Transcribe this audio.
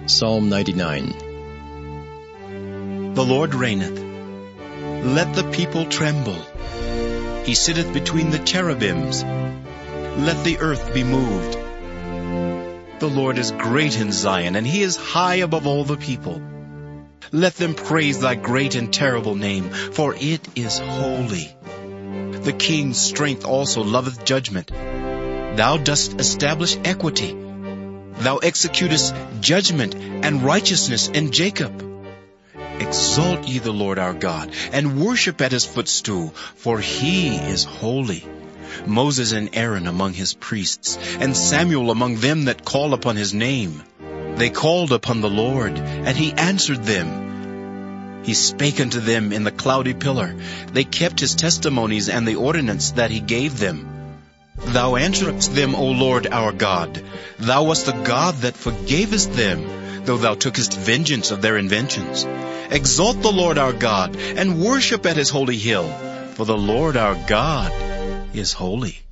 Psalm 99. The Lord reigneth. Let the people tremble. He sitteth between the cherubims. Let the earth be moved. The Lord is great in Zion, and he is high above all the people. Let them praise thy great and terrible name, for it is holy. The king's strength also loveth judgment. Thou dost establish equity. Thou executest judgment and righteousness in Jacob. Exalt ye the Lord our God, and worship at his footstool, for he is holy. Moses and Aaron among his priests, and Samuel among them that call upon his name. They called upon the Lord, and he answered them. He spake unto them in the cloudy pillar. They kept his testimonies and the ordinance that he gave them. Thou answeredst them, O Lord our God. Thou wast the God that forgavest them, though thou tookest vengeance of their inventions. Exalt the Lord our God, and worship at his holy hill, for the Lord our God is holy.